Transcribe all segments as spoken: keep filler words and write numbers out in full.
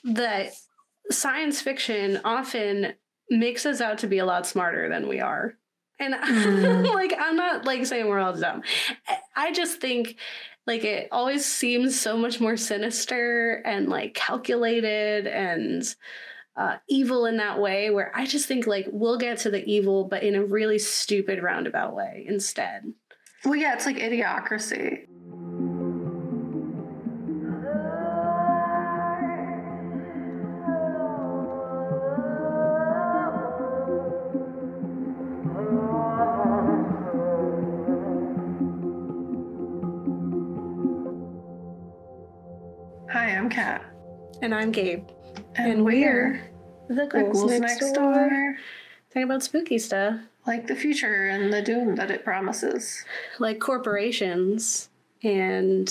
that science fiction often makes us out to be a lot smarter than we are. And mm. like, I'm not like saying we're all dumb. I just think like it always seems so much more sinister and like calculated and uh, evil in that way, where I just think like we'll get to the evil, but in a really stupid roundabout way instead. Well, yeah, it's like Idiocracy. Hi, I'm Kat. And I'm Gabe. And, and we're the Ghouls, the ghouls next, next door. door. Talking about spooky stuff. Like the future and the doom that it promises. Like corporations and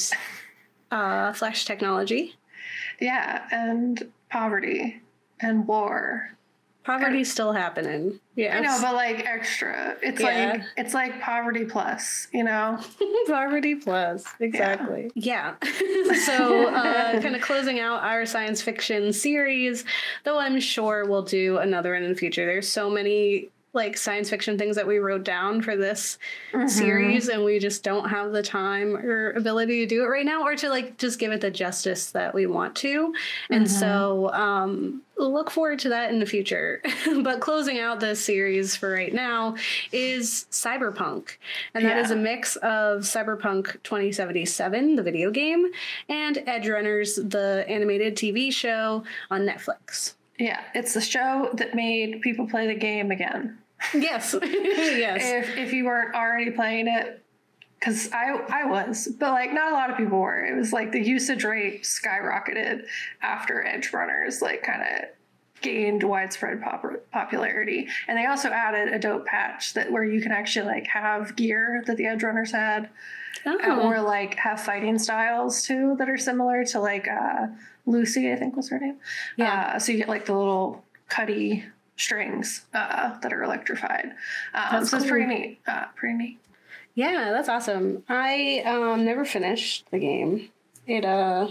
uh, flash technology. Yeah, and poverty and war. Poverty's still happening. Yeah, I know, but like extra. It's yeah. like it's like poverty plus, you know. Poverty plus, exactly. Yeah. yeah. So, uh, kind of closing out our science fiction series, though I'm sure we'll do another one in the future. There's so many like science fiction things that we wrote down for this mm-hmm. series, and we just don't have the time or ability to do it right now, or to like just give it the justice that we want to. And mm-hmm. so um look forward to that in the future. But closing out this series for right now is Cyberpunk, and that yeah. is a mix of Cyberpunk twenty seventy-seven, the video game, and Edgerunners, the animated T V show on Netflix. Yeah, it's the show that made people play the game again. Yes. Yes. If if you weren't already playing it, because I I was, but like not a lot of people were. It was like the usage rate skyrocketed after Edgerunners like kind of gained widespread pop- popularity, and they also added a dope patch that where you can actually like have gear that the Edgerunners had, oh. or like have fighting styles too that are similar to like uh, Lucy, I think was her name. Yeah. Uh, so you get like the little cutty strings uh, that are electrified. Um, so cool. It's pretty neat. Uh, pretty neat. Yeah, that's awesome. I um, never finished the game. It uh,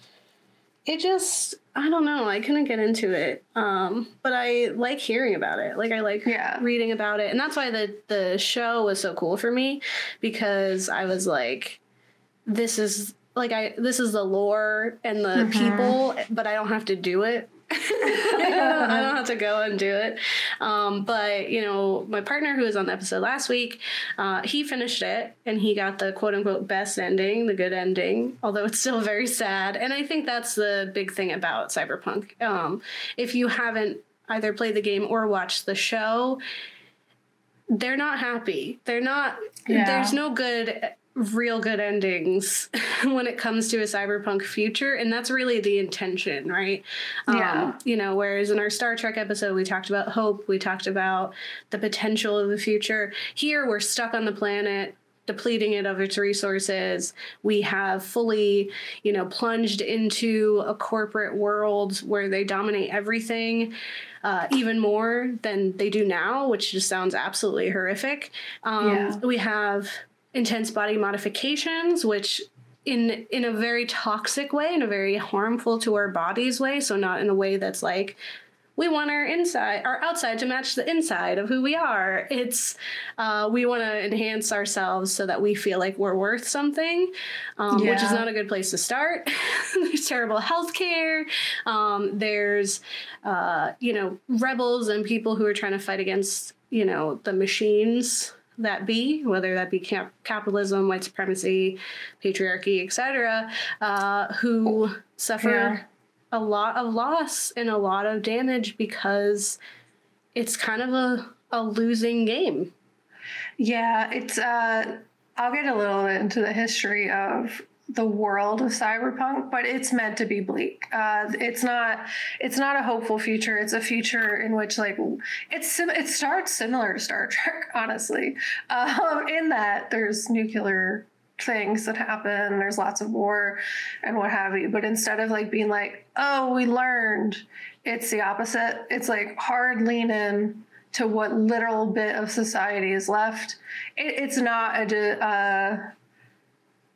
it just I don't know. I couldn't get into it. Um, but I like hearing about it. Like I like yeah. reading about it, and that's why the the show was so cool for me, because I was like, this is like I this is the lore and the mm-hmm. people, but I don't have to do it. I don't have to go and do it. Um, but, you know, my partner who was on the episode last week, uh, he finished it and he got the quote unquote best ending, the good ending, although it's still very sad. And I think that's the big thing about Cyberpunk. Um, if you haven't either played the game or watched the show, they're not happy. They're not, yeah. there's no good real good endings when it comes to a cyberpunk future, and that's really the intention, right? Yeah. Um, you know, whereas in our Star Trek episode we talked about hope, we talked about the potential of the future. Here we're stuck on the planet, depleting it of its resources. We have fully, you know, plunged into a corporate world where they dominate everything uh, even more than they do now, which just sounds absolutely horrific. Um, yeah. We have intense body modifications, which in in a very toxic way, in a very harmful to our bodies way, so not in a way that's like, we want our inside, our outside to match the inside of who we are. It's, uh, we want to enhance ourselves so that we feel like we're worth something, um, yeah. which is not a good place to start. There's terrible healthcare. Um, there's, uh, you know, rebels and people who are trying to fight against, you know, the machines that be, whether that be cap- capitalism, white supremacy, patriarchy, et cetera, uh, who suffer yeah. a lot of loss and a lot of damage because it's kind of a, a losing game. Yeah, it's, uh, I'll get a little into the history of the world of cyberpunk, but it's meant to be bleak. Uh, it's not. It's not a hopeful future. It's a future in which, like, it's it starts similar to Star Trek, honestly. Um, in that there's nuclear things that happen, there's lots of war and what have you. But instead of like being like, oh, we learned, it's the opposite. It's like hard lean in to what literal bit of society is left. It, it's not a. Uh,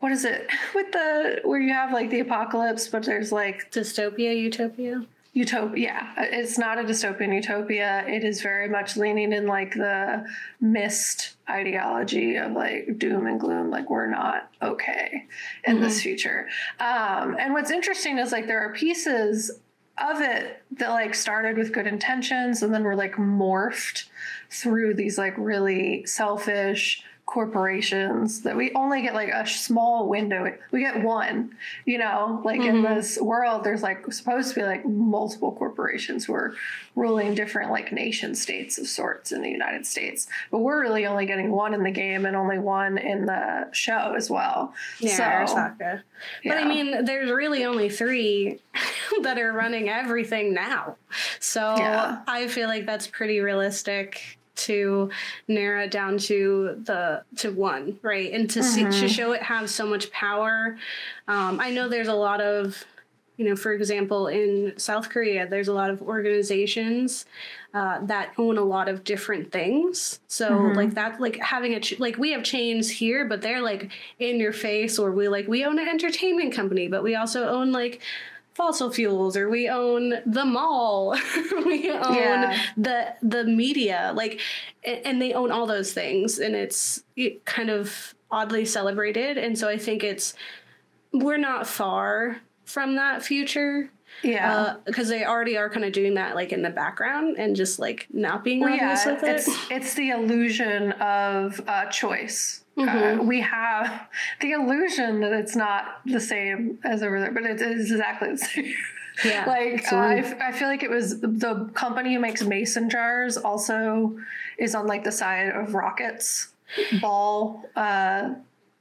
what is it with the where you have like the apocalypse, but there's like dystopia, utopia. Utopia. Yeah, it's not a dystopian utopia. It is very much leaning in like the mist ideology of like doom and gloom. Like we're not okay in mm-hmm. this future. Um, and what's interesting is like there are pieces of it that like started with good intentions and then were like morphed through these like really selfish corporations that we only get like a small window. We get one, you know, like mm-hmm. in this world, there's like supposed to be like multiple corporations who are ruling different like nation states of sorts in the United States. But we're really only getting one in the game and only one in the show as well. Yeah, so, Arasaka. But yeah. I mean, there's really only three that are running everything now. So yeah. I feel like that's pretty realistic to narrow it down to the to one, right? And to mm-hmm. see to show it has so much power. Um, I know there's a lot of, you know, for example, in South Korea, there's a lot of organizations uh, that own a lot of different things. So mm-hmm. like that's like having a ch- like we have chains here, but they're like in your face, or we like we own an entertainment company, but we also own like fossil fuels, or we own the mall, we own yeah. the the media, like, and they own all those things, and it's kind of oddly celebrated. And so I think it's we're not far from that future. Yeah, because uh, they already are kind of doing that, like in the background, and just like not being well, obvious yeah, with it. It's it's the illusion of uh, choice. Mm-hmm. Uh, we have the illusion that it's not the same as over there, but it is exactly the same. Yeah, like uh, I, I feel like it was the company who makes mason jars also is on like the side of rockets. Ball. Uh,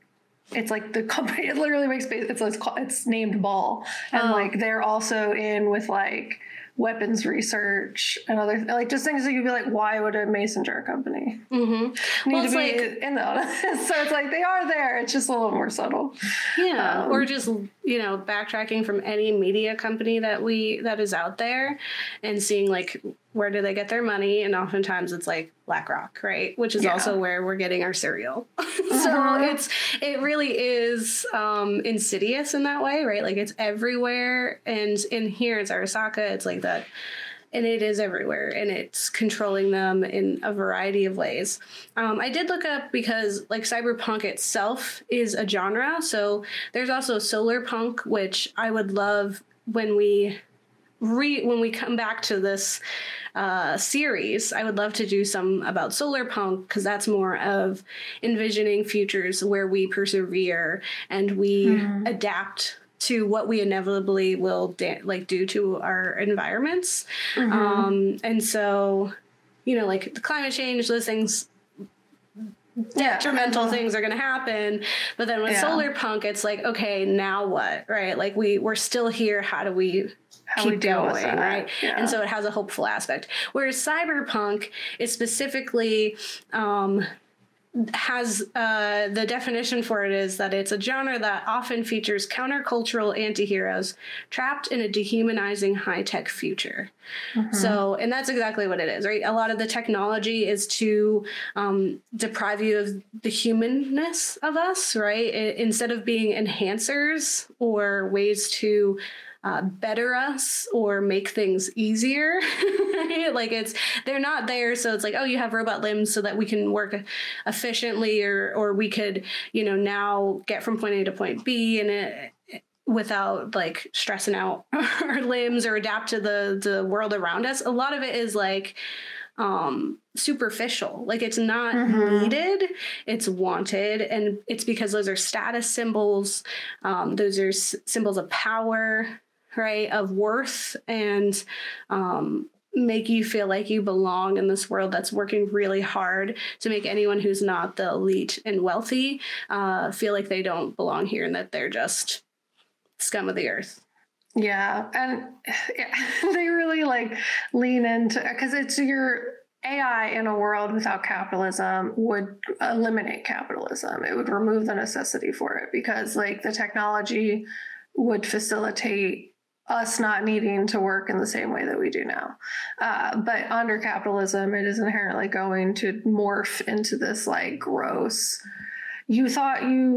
it's like the company. It literally makes it's it's, it's named Ball, and oh. like they're also in with like weapons research and other like just things that you'd be like, why would a mason jar company mm-hmm. need well, to be like, in the so it's like they are there, it's just a little more subtle. Yeah, um, or just, you know, backtracking from any media company that we that is out there and seeing like where do they get their money, and oftentimes it's like BlackRock, right? Which is yeah. also where we're getting our cereal. So uh-huh. it's it really is um, insidious in that way, right? Like it's everywhere, and in here it's Arasaka, it's like that, and it is everywhere, and it's controlling them in a variety of ways. Um, I did look up because like cyberpunk itself is a genre, so there's also solar punk, which I would love when we re when we come back to this uh, series. I would love to do some about solar punk, because that's more of envisioning futures where we persevere and we mm-hmm. adapt to what we inevitably will da- like do to our environments. Mm-hmm. Um, and so, you know, like the climate change, those things, detrimental yeah. things are going to happen. But then with yeah. solar punk, it's like, okay, now what, right? Like we, we're still here. How do we How keep we going, right? Yeah. And so it has a hopeful aspect. Whereas cyberpunk is specifically um, has uh, the definition for it is that it's a genre that often features countercultural antiheroes trapped in a dehumanizing high-tech future. Mm-hmm. So, and that's exactly what it is, right? A lot of the technology is to um, deprive you of the humanness of us, right? It, instead of being enhancers or ways to Uh, better us or make things easier. Right? Like it's they're not there, so it's like, oh, you have robot limbs so that we can work efficiently, or or we could, you know, now get from point A to point B and it without like stressing out our limbs or adapt to the the world around us. A lot of it is like um superficial, like it's not mm-hmm. needed, it's wanted, and it's because those are status symbols, um those are s- symbols of power, right, of worth, and um make you feel like you belong in this world that's working really hard to make anyone who's not the elite and wealthy uh feel like they don't belong here and that they're just scum of the earth. Yeah, and yeah, they really like lean into, because it's your A I in a world without capitalism would eliminate capitalism. It would remove the necessity for it, because like the technology would facilitate us not needing to work in the same way that we do now. Uh, but under capitalism, it is inherently going to morph into this like gross, you thought you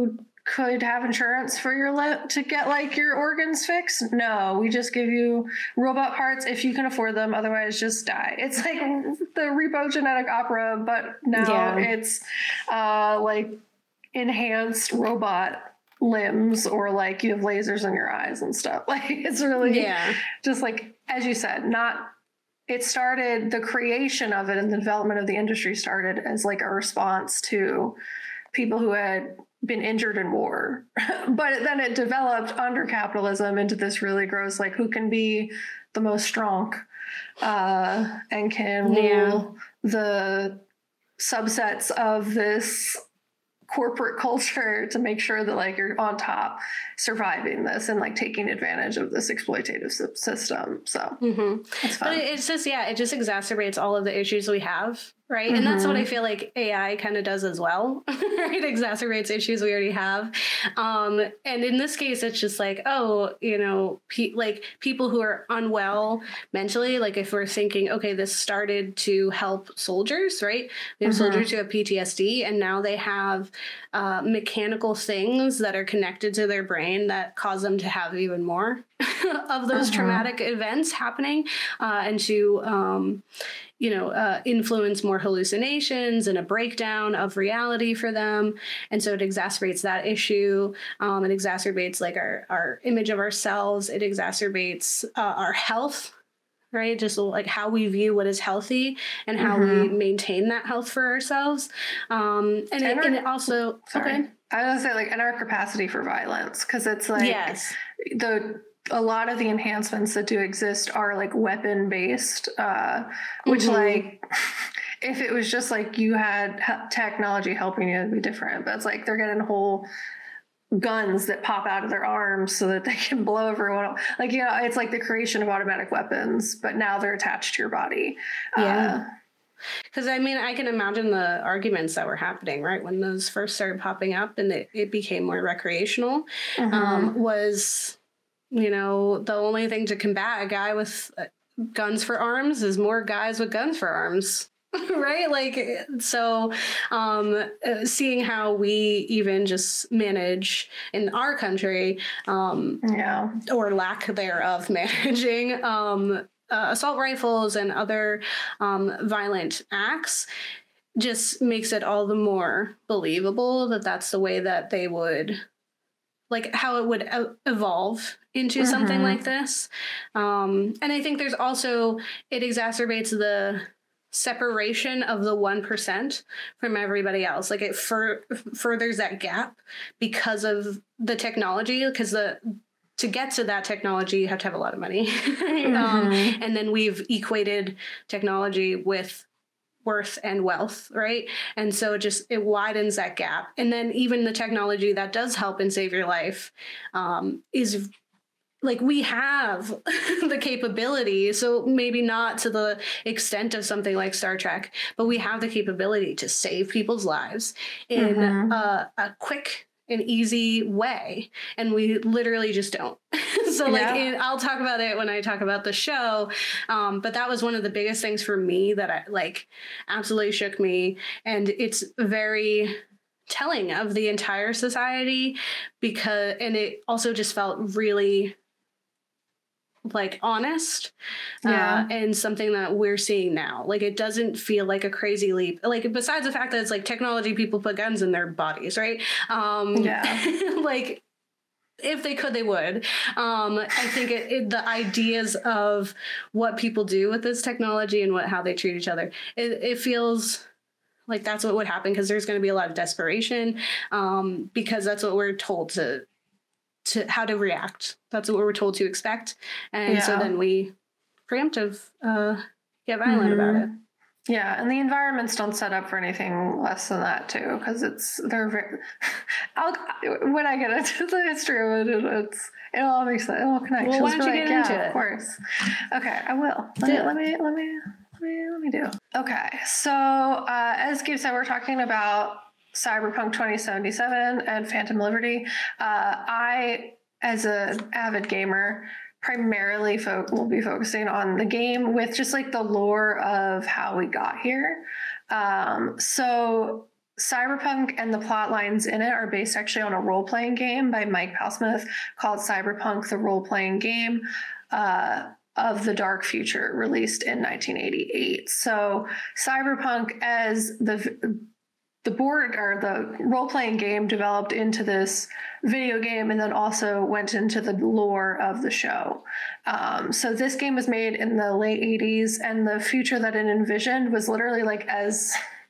could have insurance for your limb to get like your organs fixed. No, we just give you robot parts if you can afford them. Otherwise, just die. It's like the Repo Genetic Opera, but now Yeah. it's uh, like enhanced robot limbs, or like you have lasers in your eyes and stuff. Like it's really Yeah. just like, as you said, not. It started, the creation of it and the development of the industry started as like a response to people who had been injured in war. But then it developed under capitalism into this really gross, like who can be the most strong uh, and can Yeah. rule the subsets of this corporate culture to make sure that like you're on top surviving this and like taking advantage of this exploitative sy- system. So Mm-hmm. it's But fun. it- it's just, yeah, it just exacerbates all of the issues we have, right? And that's what I feel like A I kind of does as well, right? It exacerbates issues we already have. Um, and in this case, it's just like, oh, you know, pe- like people who are unwell mentally, like if we're thinking, okay, this started to help soldiers, right? We have Mhm. soldiers who have P T S D, and now they have uh, mechanical things that are connected to their brain that cause them to have even more of those Mhm. traumatic events happening, uh, and to um, you know uh, influence more hallucinations and a breakdown of reality for them. And so it exacerbates that issue. Um, it exacerbates like our our image of ourselves. It exacerbates uh, our health. Right, just like how we view what is healthy and how we Mhm. maintain that health for ourselves, um, and, it, And our- and it also Sorry. okay, I was gonna say like, and our capacity for violence, because it's like yes, the a lot of the enhancements that do exist are like weapon based, uh, which Mhm. like if it was just like you had he- technology helping you, it'd be different. But it's like they're getting whole guns that pop out of their arms so that they can blow everyone. Like, you know, it's like the creation of automatic weapons, but now they're attached to your body. Yeah. Because I mean, I can imagine the arguments that were happening, right, when those first started popping up and it, it became more recreational, Uh, mhm. um, was, you know, the only thing to combat a guy with uh, guns for arms is more guys with guns for arms. Right? Like, so um, uh, seeing how we even just manage in our country, um, Yeah. or lack thereof managing, um, uh, assault rifles and other um, violent acts just makes it all the more believable that that's the way that they would, like how it would e- evolve into something Mhm. like this. Um, and I think there's also, it exacerbates the separation of the one percent from everybody else. Like it fur- furthers that gap because of the technology, because the to get to that technology, you have to have a lot of money. um, Mhm. and then we've equated technology with worth and wealth, right? And so it just, it widens that gap. And then even the technology that does help and save your life um, is like, we have the capability, so maybe not to the extent of something like Star Trek, but we have the capability to save people's lives in Mhm. a, a quick and easy way, and we literally just don't. So like, Yeah. in, I'll talk about it when I talk about the show, um, but that was one of the biggest things for me that I like absolutely shook me, and it's very telling of the entire society, because, and it also just felt really like honest, Yeah. uh, and something that we're seeing now. Like, it doesn't feel like a crazy leap. Like, besides the fact that it's like technology, people put guns in their bodies, right? Um, Yeah. like, if they could, they would. Um, I think it, it, the ideas of what people do with this technology and what how they treat each other, it, it feels like that's what would happen, because there's going to be a lot of desperation, um, because that's what we're told to to how to react. That's what we're told to expect, and so Yeah. then we preemptive uh, get violent about it. Yeah, and the environments don't set up for anything less than that too, because it's they're very. I'll when I get into the history of it, it's it all makes sense. It all connects. Well, why Just don't be you like, get yeah, into of it? course. Okay, I will. Let Do me, it. let me let me let me let me do. Okay, so uh, as Gabe said, we're talking about Cyberpunk twenty seventy-seven and Phantom Liberty. Uh, I, as an avid gamer, primarily fo- will be focusing on the game with just like the lore of how we got here. Um, so Cyberpunk and the plot lines in it are based actually on a role-playing game by Mike Powsmith called Cyberpunk: The Role-Playing Game uh, of the Dark Future, released in nineteen eighty-eight. So Cyberpunk, as the the board or the role-playing game, developed into this video game and then also went into the lore of the show. Um, so this game was made in the late eighties, and the future that it envisioned was literally like as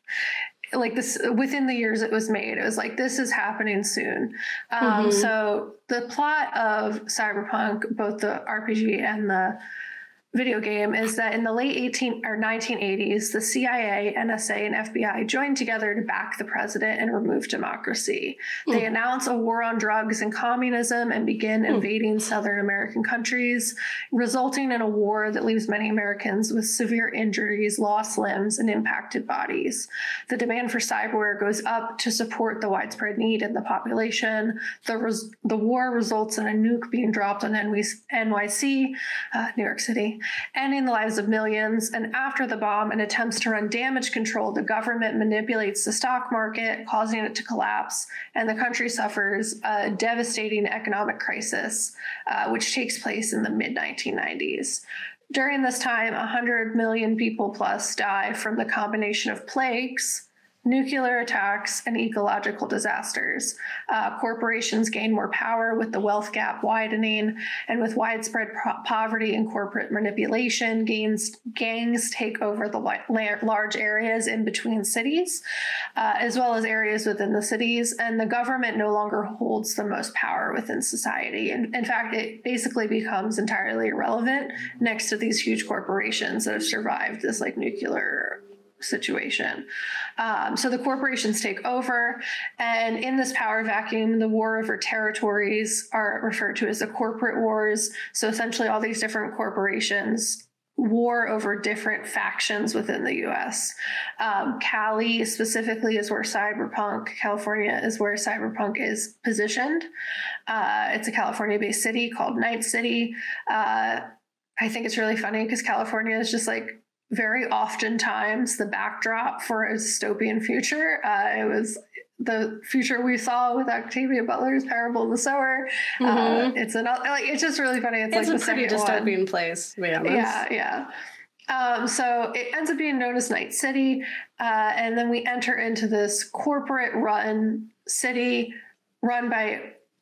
like this within the years it was made. It was like, this is happening soon. Um, mm-hmm. So the plot of Cyberpunk, both the R P G and the video game, is that in the late eighteen or nineteen eighties, the C I A, N S A, and F B I joined together to back the president and remove democracy. Mm. They announce a war on drugs and communism and begin mm. invading Southern American countries, resulting in a war that leaves many Americans with severe injuries, lost limbs, and impacted bodies. The demand for cyberware goes up to support the widespread need in the population. The, res- the war results in a nuke being dropped on N Y C, uh, New York City, ending the lives of millions. And after the bomb and attempts to run damage control, the government manipulates the stock market, causing it to collapse, and the country suffers a devastating economic crisis, uh, which takes place in the mid nineteen nineties. During this time, one hundred million people plus die from the combination of plagues, nuclear attacks, and ecological disasters. Uh, corporations gain more power with the wealth gap widening, and with widespread pro- poverty and corporate manipulation, gangs, gangs take over the la- large areas in between cities, uh, as well as areas within the cities, and the government no longer holds the most power within society. And in fact, it basically becomes entirely irrelevant next to these huge corporations that have survived this like nuclear situation. Um, so the corporations take over, and in this power vacuum, the war over territories are referred to as the corporate wars. So essentially all these different corporations war over different factions within the U S. Um, Cali specifically is where Cyberpunk, California is where Cyberpunk is positioned. Uh, it's a California-based city called Night City. Uh, I think it's really funny because California is just like very oftentimes the backdrop for a dystopian future. Uh, it was the future we saw with Octavia Butler's Parable in the Sower. Mm-hmm. Uh, it's an like it's just really funny. It's, it's like a the pretty dystopian one. place, to be honest. Yeah, yeah. Um, so it ends up being known as Night City, uh, and then we enter into this corporate-run city run by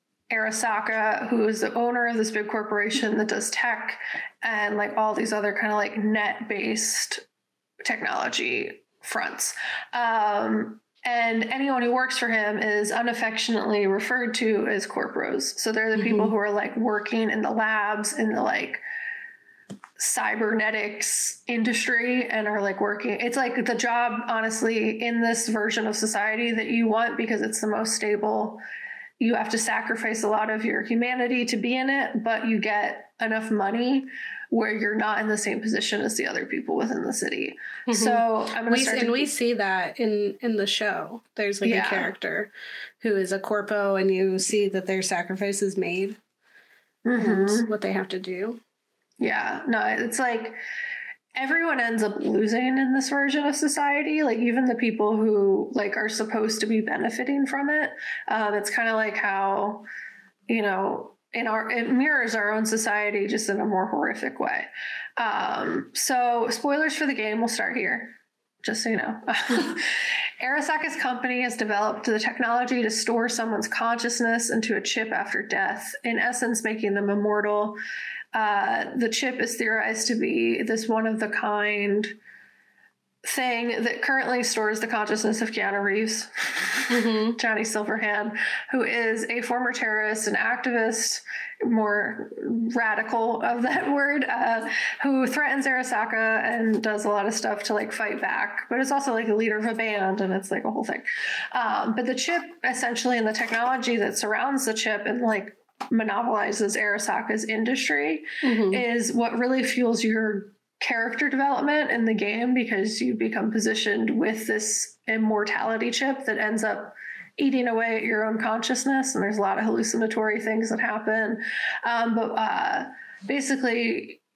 Arasaka, who is the owner of this big corporation that does tech and like all these other kind of like net-based technology fronts. Um, and anyone who works for him is unaffectionately referred to as corporos. So they're the mm-hmm. people who are like working in the labs in the like cybernetics industry and are like working. It's like the job, honestly, in this version of society that you want because it's the most stable. You have to sacrifice a lot of your humanity to be in it, but you get enough money where you're not in the same position as the other people within the city. Mm-hmm. So I'm going to start. And to... we see that in, in the show. There's like yeah. a character who is a corpo, and you see that their sacrifice is made mm-hmm. and what they have to do. Yeah, no, it's like everyone ends up losing in this version of society, like even the people who like are supposed to be benefiting from it. Um, it's kind of like how, you know, in our, it mirrors our own society just in a more horrific way. Um, so spoilers for the game, we'll start here, just so you know. Arasaka's company has developed the technology to store someone's consciousness into a chip after death, in essence making them immortal. Uh, the chip is theorized to be this one-of-the-kind thing that currently stores the consciousness of Keanu Reeves, mm-hmm. Johnny Silverhand, who is a former terrorist, an activist, more radical of that word, uh, who threatens Arasaka and does a lot of stuff to like fight back, but it's also like the leader of a band, and it's like a whole thing. Um, but the chip, essentially, and the technology that surrounds the chip and like monopolizes Arasaka's industry mm-hmm. is what really fuels your character development in the game, because you become positioned with this immortality chip that ends up eating away at your own consciousness, and there's a lot of hallucinatory things that happen. Um, but uh, basically,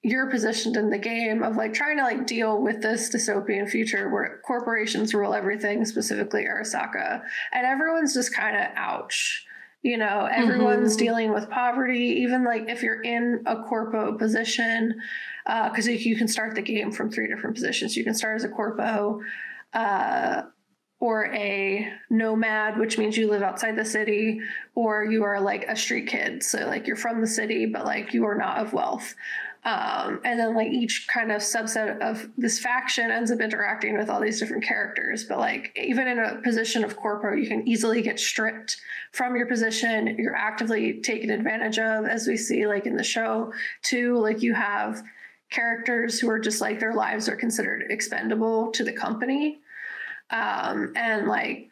you're positioned in the game of like trying to like deal with this dystopian future where corporations rule everything, specifically Arasaka, and everyone's just kind of ouch. You know, everyone's mm-hmm. dealing with poverty, even like if you're in a corpo position, because uh, you, you can start the game from three different positions. You can start as a corpo, uh, or a nomad, which means you live outside the city, or you are like a street kid. So like you're from the city, but like you are not of wealth. Um, and then like each kind of subset of this faction ends up interacting with all these different characters. But like even in a position of corpo, you can easily get stripped from your position. You're actively taken advantage of, as we see like in the show too. Like you have characters who are just like their lives are considered expendable to the company. Um, and like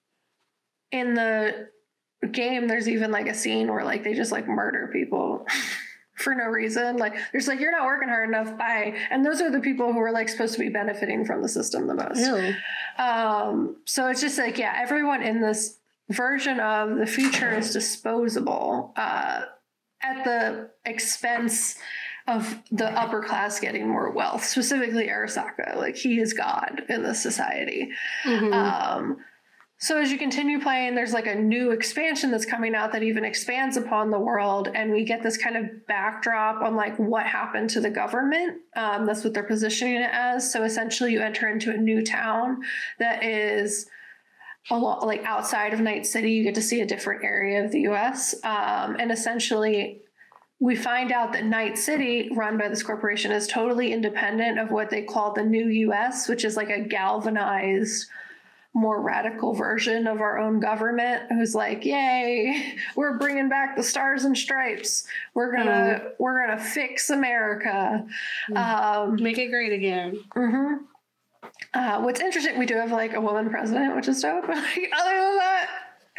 in the game, there's even like a scene where like they just like murder people for no reason. Like there's like, you're not working hard enough, bye. And those are the people who are like supposed to be benefiting from the system the most. Ew. Um, so it's just like, yeah, everyone in this version of the future is disposable uh, at the expense of the upper class getting more wealth, specifically Arasaka. Like he is God in this society. Mm-hmm. Um, so as you continue playing, there's like a new expansion that's coming out that even expands upon the world. And we get this kind of backdrop on like what happened to the government. Um, that's what they're positioning it as. So essentially you enter into a new town that is a lot like outside of Night City. You get to see a different area of the U S. Um, and essentially we find out that Night City, run by this corporation, is totally independent of what they call the new U S, which is like a galvanized, more radical version of our own government, who's like, yay, we're bringing back the stars and stripes. We're gonna mm. we're gonna fix America. Mm. Um, Make it great again. Mm-hmm. Uh, what's interesting, we do have like a woman president, which is dope. Other than that,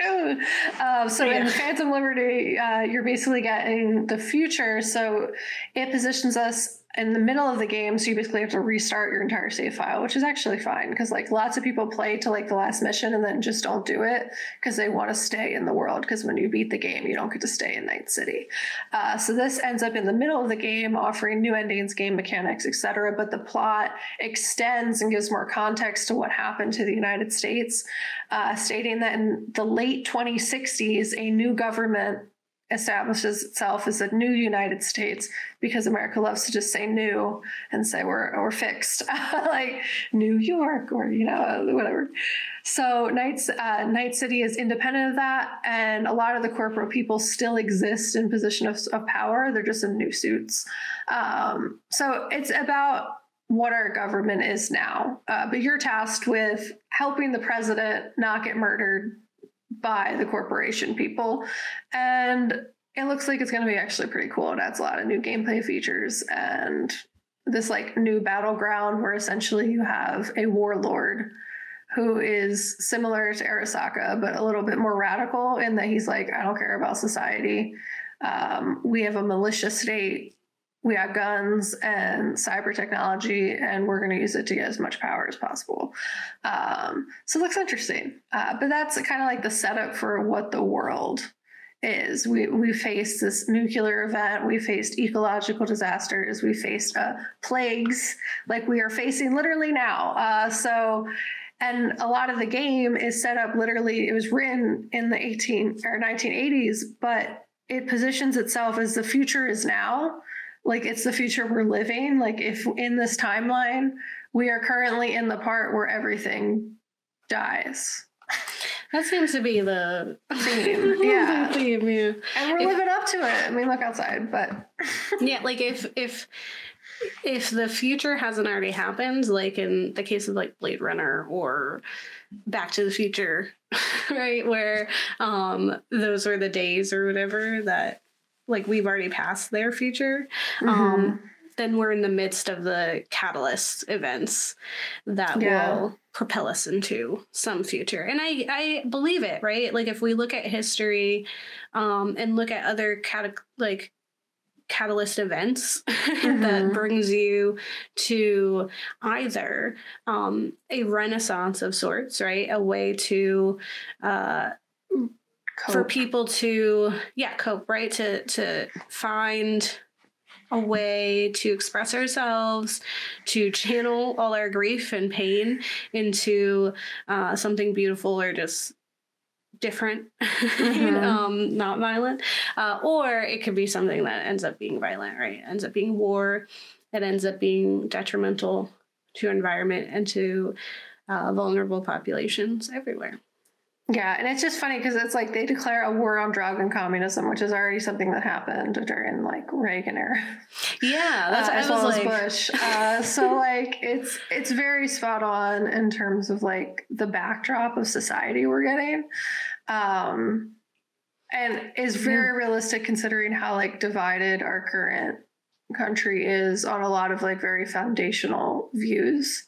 Um, so yeah. in Phantom Liberty, uh, you're basically getting the future. So it positions us in the middle of the game. So you basically have to restart your entire save file, which is actually fine. Because like lots of people play to like the last mission and then just don't do it because they want to stay in the world. Because when you beat the game, you don't get to stay in Night City. Uh, so this ends up in the middle of the game, offering new endings, game mechanics, et cetera. But the plot extends and gives more context to what happened to the United States, uh, stating that in the late twenty sixties, a new government establishes itself as a new United States, because America loves to just say new and say we're we're fixed, like New York or, you know, whatever. So Night, uh, Night City is independent of that, and a lot of the corporate people still exist in position of, of power. They're just in new suits. Um, so it's about what our government is now. Uh, but you're tasked with helping the president not get murdered by the corporation people. And it looks like it's going to be actually pretty cool. It adds a lot of new gameplay features and this like new battleground where essentially you have a warlord who is similar to Arasaka, but a little bit more radical in that he's like, I don't care about society. Um, we have a militia state. We got guns and cyber technology, and we're going to use it to get as much power as possible. Um, so it looks interesting. Uh, but that's kind of like the setup for what the world is. We we faced this nuclear event. We faced ecological disasters. We faced uh, plagues like we are facing literally now. Uh, so, and a lot of the game is set up literally, it was written in the eighteen or nineteen eighties, but it positions itself as the future is now. Like it's the future we're living. Like if in this timeline, we are currently in the part where everything dies. That seems to be the theme. Yeah. the theme, yeah. And we're if, living up to it. I mean, look outside, but yeah, like if if if the future hasn't already happened, like in the case of like Blade Runner or Back to the Future, right, where um those were the days or whatever that like we've already passed their future, mm-hmm. um, then we're in the midst of the catalyst events that yeah. will propel us into some future. And I, I believe it, right? Like if we look at history um, and look at other cat- like catalyst events mm-hmm. that brings you to either um, a renaissance of sorts, right? A way to uh, Cope. For people to, yeah, cope, right? To to find a way to express ourselves, to channel all our grief and pain into uh, something beautiful or just different, mm-hmm. um, not violent. Uh, or it could be something that ends up being violent, right? It ends up being war. It ends up being detrimental to environment and to uh, vulnerable populations everywhere. Yeah, and it's just funny because it's like they declare a war on drug and communism, which is already something that happened during like Reagan era. Yeah, that's uh, as well like... as Bush. Uh, so like it's it's very spot on in terms of like the backdrop of society we're getting, um, and is very yeah. realistic considering how like divided our current country is on a lot of like very foundational views.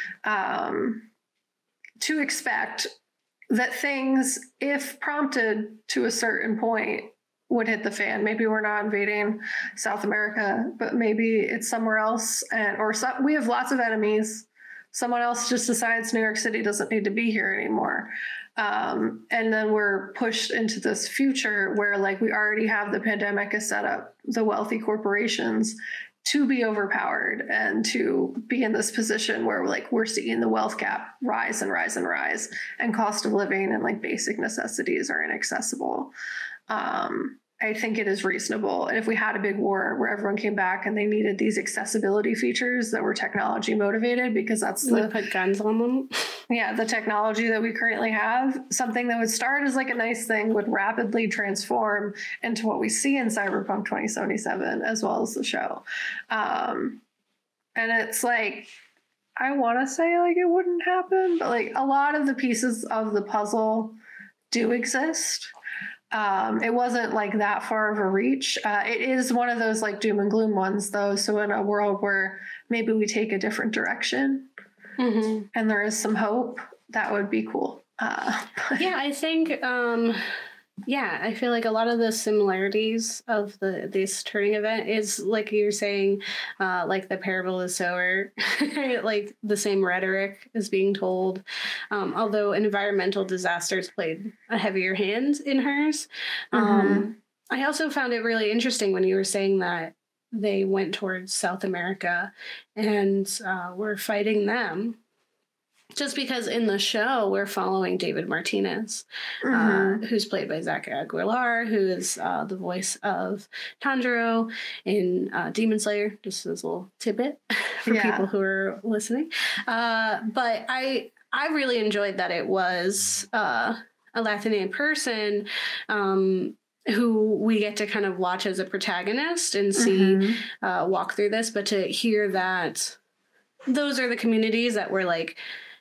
Um, to expect that things, if prompted to a certain point, would hit the fan. Maybe we're not invading South America, but maybe it's somewhere else. And or some, we have lots of enemies. Someone else just decides New York City doesn't need to be here anymore. Um, and then we're pushed into this future where like we already have the pandemic has set up the wealthy corporations to be overpowered and to be in this position where like we're seeing the wealth gap rise and rise and rise, and cost of living and like basic necessities are inaccessible. Um, I think it is reasonable. And if we had a big war where everyone came back and they needed these accessibility features that were technology motivated, because that's the put guns on them. Yeah, the technology that we currently have, something that would start as like a nice thing would rapidly transform into what we see in Cyberpunk twenty seventy-seven, as well as the show. Um, and it's like, I want to say like it wouldn't happen, but like a lot of the pieces of the puzzle do exist. Um, it wasn't like that far of a reach. Uh, it is one of those like doom and gloom ones though. So in a world where maybe we take a different direction, mm-hmm. and there is some hope, that would be cool. Uh, yeah, I think, um, yeah, I feel like a lot of the similarities of the this turning event is like you were saying, uh, like the parable of the sower, like the same rhetoric is being told. Um, although environmental disasters played a heavier hand in hers. Mm-hmm. Um, I also found it really interesting when you were saying that they went towards South America and uh, were fighting them. Just because in the show we're following David Martinez, mm-hmm. uh, who's played by Zach Aguilar, who is uh, the voice of Tanjiro in uh, Demon Slayer. Just as a little tidbit for yeah. people who are listening. Uh, but I I really enjoyed that it was uh, a Latin person. Um, who we get to kind of watch as a protagonist and see mm-hmm. uh, walk through this, but to hear that those are the communities that were like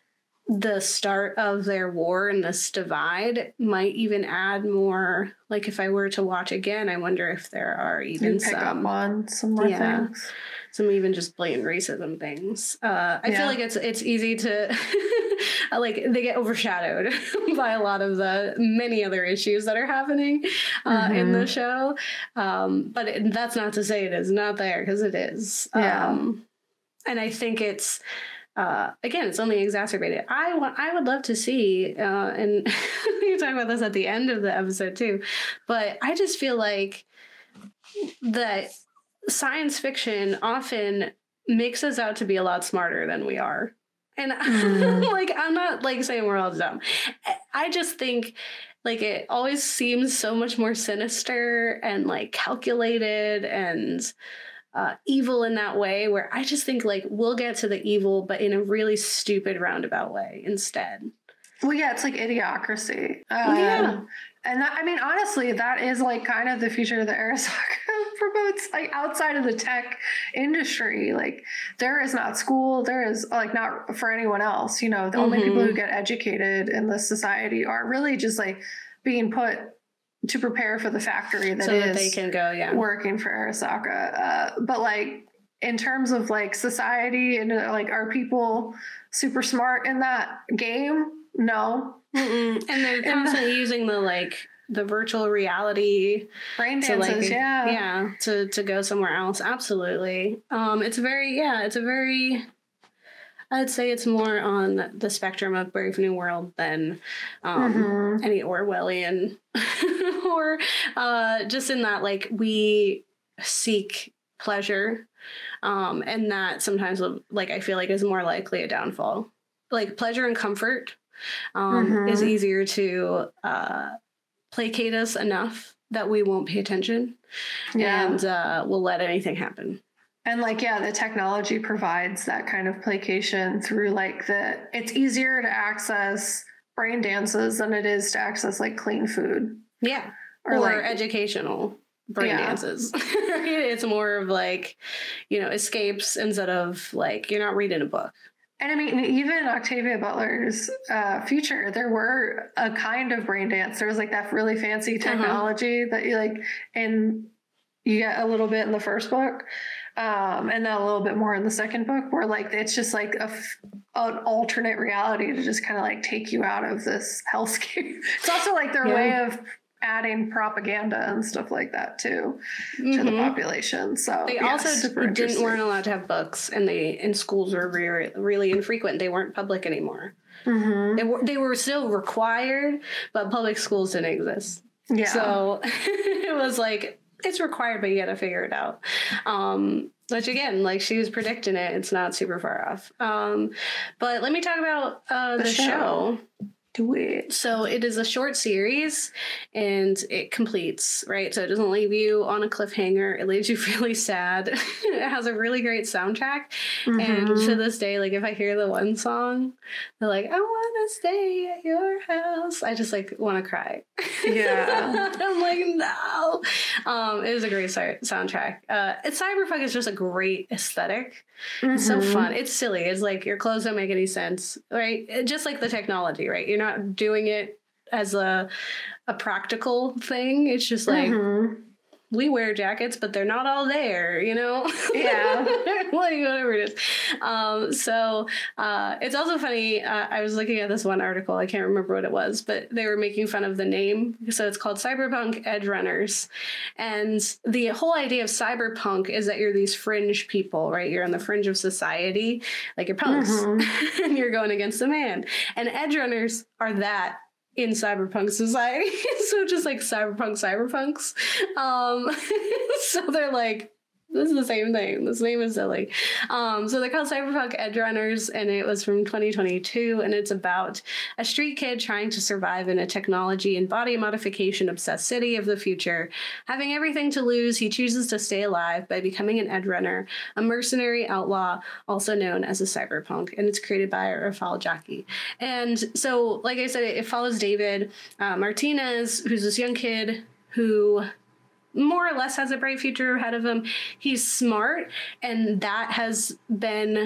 the start of their war and this divide might even add more. Like if I were to watch again, I wonder if there are even you pick some up on some more yeah, things. Some even just blatant racism things. Uh, I yeah. feel like it's it's easy to like they get overshadowed by a lot of the many other issues that are happening uh, mm-hmm. in the show. Um, but it, that's not to say it is not there, because it is. Yeah. Um, and I think it's. Uh, again, it's only exacerbated. I want. I would love to see, uh, and you talk about this at the end of the episode too, but I just feel like that science fiction often makes us out to be a lot smarter than we are, and mm. like I'm not like saying we're all dumb. I just think like it always seems so much more sinister and like calculated and. Uh, evil in that way, where I just think like we'll get to the evil, but in a really stupid roundabout way instead. Well, yeah, it's like idiocracy. Um, yeah. And that, I mean, honestly, that is like kind of the future that Arasaka promotes, like outside of the tech industry. Like there is not school, there is like not for anyone else, you know, the mm-hmm. only people who get educated in this society are really just like being put to prepare for the factory that so is that they can go, yeah. working for Arasaka. Uh, but like in terms of like society and uh, like are people super smart in that game? No. Mm-mm. And they're constantly the, using the like the virtual reality brain to dances, like, yeah, yeah, to to go somewhere else. Absolutely. Um, it's very yeah, it's a very. I'd say it's more on the spectrum of Brave New World than um, mm-hmm. any Orwellian or uh, just in that, like, we seek pleasure. Um, and that sometimes, like, I feel like is more likely a downfall. Like pleasure and comfort um, mm-hmm. is easier to uh, placate us enough that we won't pay attention yeah. and uh, we'll let anything happen. And like, yeah, the technology provides that kind of placation through like the, it's easier to access brain dances than it is to access like clean food. Yeah. Or, or like, educational brain yeah. dances. It's more of like, you know, escapes instead of like, you're not reading a book. And I mean, even Octavia Butler's uh, Future, there were a kind of brain dance. There was like that really fancy technology uh-huh. that you like, and you get a little bit in the first book. Um, and then a little bit more in the second book where like, it's just like a, an alternate reality to just kind of like take you out of this hellscape. It's also like their yeah. way of adding propaganda and stuff like that too mm-hmm. to the population. So they yeah, also didn't weren't allowed to have books, and they in schools were re- really infrequent. They weren't public anymore. Mm-hmm. They were they were still required, but public schools didn't exist. Yeah. So it was like, it's required, but you got to figure it out. Um, which again, like she was predicting it. It's not super far off. Um, but let me talk about uh, the, the show. show. Do it. So it is a short series and it completes, right? So it doesn't leave you on a cliffhanger. It leaves you really sad. It has a really great soundtrack. Mm-hmm. And to this day, like if I hear the one song, they're like, I want to stay at your house. I just like want to cry. Yeah. I'm like, no. Um, it is a great si- soundtrack. Uh, it's Cyberpunk is just a great aesthetic. Mm-hmm. It's so fun. It's silly. It's like your clothes don't make any sense, right? It, just like the technology, right? You're not doing it as a a practical thing. It's just like mm-hmm. we wear jackets, but they're not all there, you know? Yeah. Like whatever it is. Um, so uh, it's also funny. Uh, I was looking at this one article. I can't remember what it was, but they were making fun of the name. So it's called Cyberpunk Edgerunners. And the whole idea of cyberpunk is that you're these fringe people, right? You're on the fringe of society, like you're punks, mm-hmm. and you're going against the man. And edgerunners are that in cyberpunk society. So just like cyberpunk cyberpunks. Um, so they're like, this is the same thing. This name is silly. Um, so they're called Cyberpunk Edgerunners, and it was from twenty twenty-two, and it's about a street kid trying to survive in a technology and body modification obsessed city of the future. Having everything to lose, he chooses to stay alive by becoming an Edgerunner, a mercenary outlaw, also known as a cyberpunk, and it's created by Rafal Jaki. And so, like I said, it follows David uh, Martinez, who's this young kid who more or less has a bright future ahead of him. He's smart, and that has been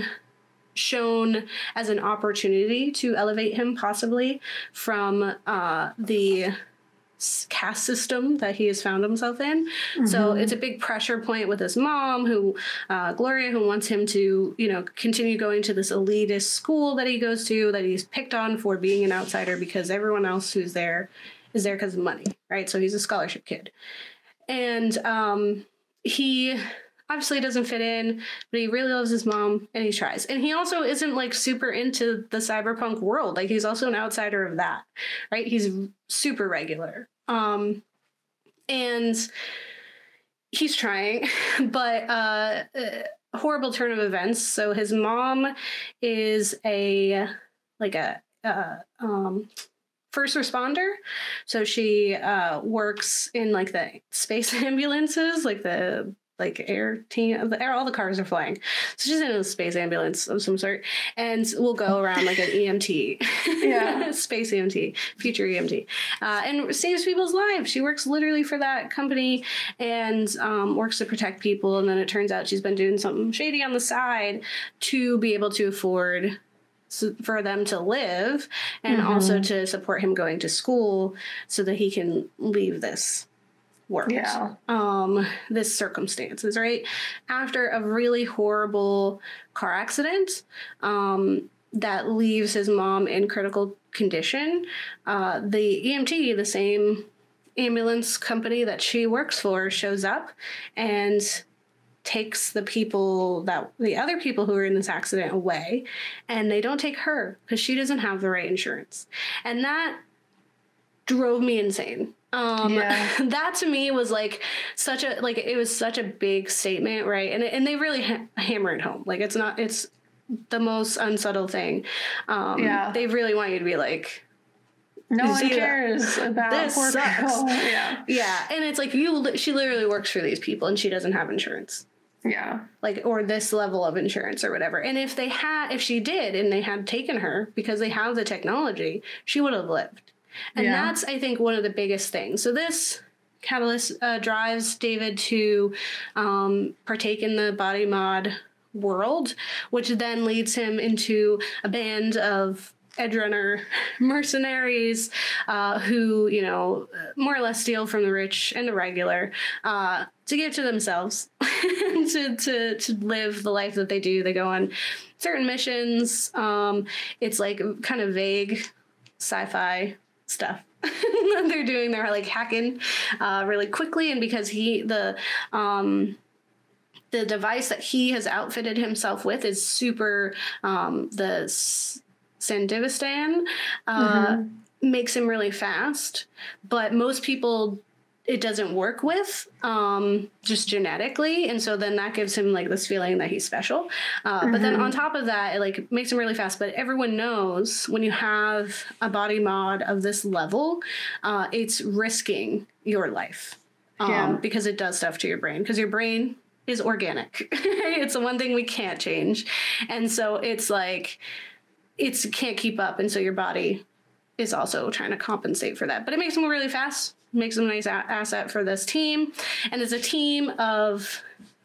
shown as an opportunity to elevate him possibly from uh, the caste system that he has found himself in. Mm-hmm. So it's a big pressure point with his mom, who uh, Gloria, who wants him to, you know, continue going to this elitist school that he goes to, that he's picked on for being an outsider because everyone else who's there is there because of money, right? So he's a scholarship kid. And um, he obviously doesn't fit in, but he really loves his mom, and he tries. And he also isn't like super into the cyberpunk world. Like he's also an outsider of that, right? He's super regular. Um, and he's trying, but uh, a horrible turn of events. So his mom is a, like a, uh, um, first responder. So she uh, works in like the space ambulances, like the like air team, the air, all the cars are flying. So she's in a space ambulance of some sort, and we'll go around like an E M T, yeah, space E M T, future E M T, uh, and saves people's lives. She works literally for that company and um, works to protect people. And then it turns out she's been doing something shady on the side to be able to afford So for them to live, and mm-hmm. also to support him going to school so that he can leave this world. Yeah. Um, this circumstances, right? After a really horrible car accident um, that leaves his mom in critical condition, uh, the E M T, the same ambulance company that she works for, shows up and takes the people that the other people who are in this accident away, and they don't take her because she doesn't have the right insurance. And that drove me insane. Um, Yeah. that to me was like such a, like, it was such a big statement, right? And, and they really ha- hammer it home. Like, it's not, it's the most unsubtle thing. Um, Yeah. They really want you to be like, no one see that? cares about This poor sucks. people. Yeah. Yeah. And it's like, you, li- she literally works for these people and she doesn't have insurance. Yeah. Like, or this level of insurance or whatever. And if they had, if she did and they had taken her because they have the technology, she would have lived. And Yeah. that's, I think, one of the biggest things. So this catalyst uh, drives David to um, partake in the body mod world, which then leads him into a band of edgerunner mercenaries uh, who, you know, more or less steal from the rich and the regular uh, to give to themselves, to, to, to live the life that they do. They go on certain missions. Um, it's like kind of vague sci-fi stuff that they're doing. They're like hacking uh, really quickly. And because he, the, um, the device that he has outfitted himself with is super, um, the S- Sandivistan, uh, mm-hmm. makes him really fast, but most people it doesn't work with, um, just genetically. And so then that gives him like this feeling that he's special. Uh, mm-hmm. But then on top of that, it like makes him really fast. But everyone knows when you have a body mod of this level, uh, it's risking your life um, yeah. because it does stuff to your brain, because your brain is organic. It's the one thing we can't change. And so it's like, it's can't keep up. And so your body is also trying to compensate for that. But it makes them really fast. Makes them a nice a- asset for this team. And it's a team of